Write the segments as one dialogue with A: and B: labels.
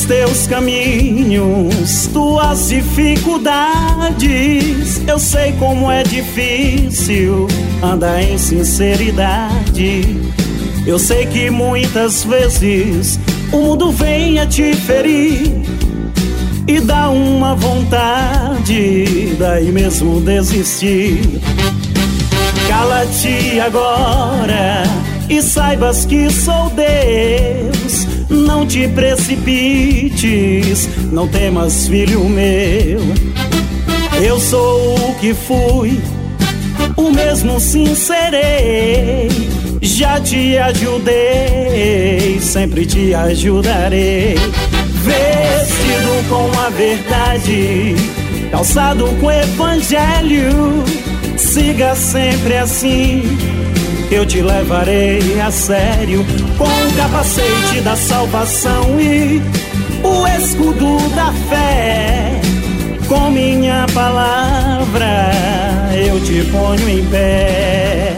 A: teus caminhos, tuas dificuldades. Eu sei como é difícil andar em sinceridade. Eu sei que muitas vezes o mundo vem a te ferir e dá uma vontade, daí mesmo desistir. Cala-te agora e saibas que sou Deus. Não te precipites, não temas, filho meu. Eu sou o que fui, o mesmo sim serei. Já te ajudei, sempre te ajudarei. Vestido com a verdade, calçado com o evangelho. Siga sempre assim, eu te levarei a sério. Com o capacete da salvação e o escudo da fé. Com minha palavra eu te ponho em pé.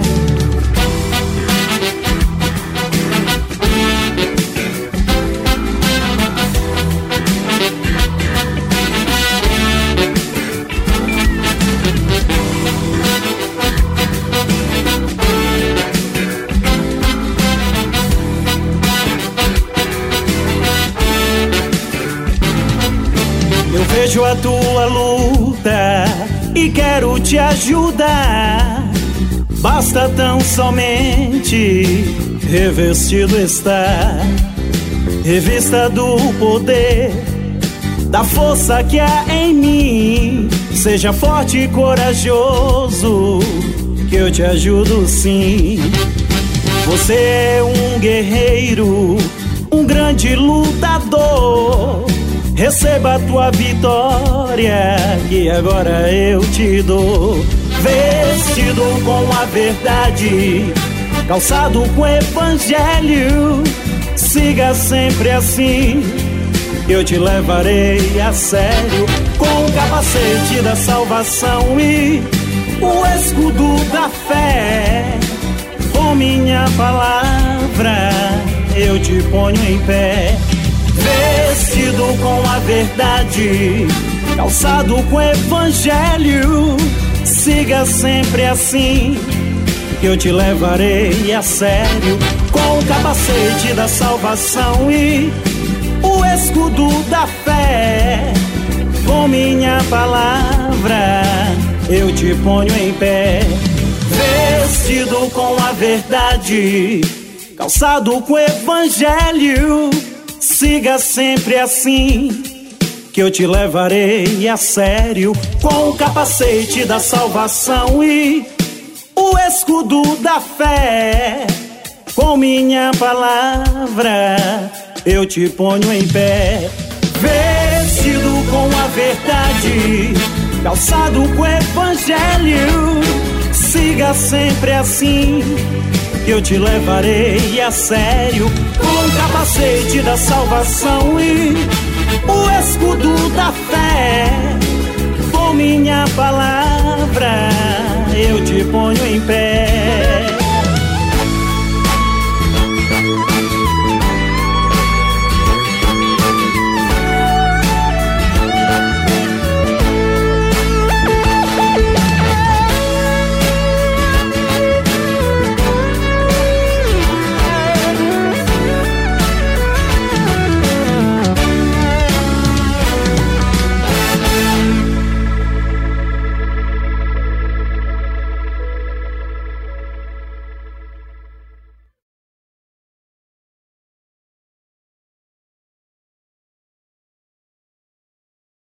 A: Vejo a tua luta e quero te ajudar. Basta tão somente revestido estar, revista do poder, da força que há em mim. Seja forte e corajoso, que eu te ajudo sim. Você é um guerreiro, um grande lutador. Receba a tua vitória, que agora eu te dou. Vestido com a verdade, calçado com o evangelho. Siga sempre assim, eu te levarei a sério. Com o capacete da salvação e o escudo da fé. Com minha palavra eu te ponho em pé. Vestido com a verdade, calçado com o evangelho. Siga sempre assim, que eu te levarei a sério. Com o capacete da salvação e o escudo da fé. Com minha palavra eu te ponho em pé. Vestido com a verdade, calçado com o evangelho. Siga sempre assim, que eu te levarei a sério. Com o capacete da salvação e o escudo da fé. Com minha palavra eu te ponho em pé. Vestido com a verdade, calçado com o evangelho. Siga sempre assim, que eu te levarei a sério. Com o capacete da salvação e o escudo da fé. Com minha palavra eu te ponho em pé.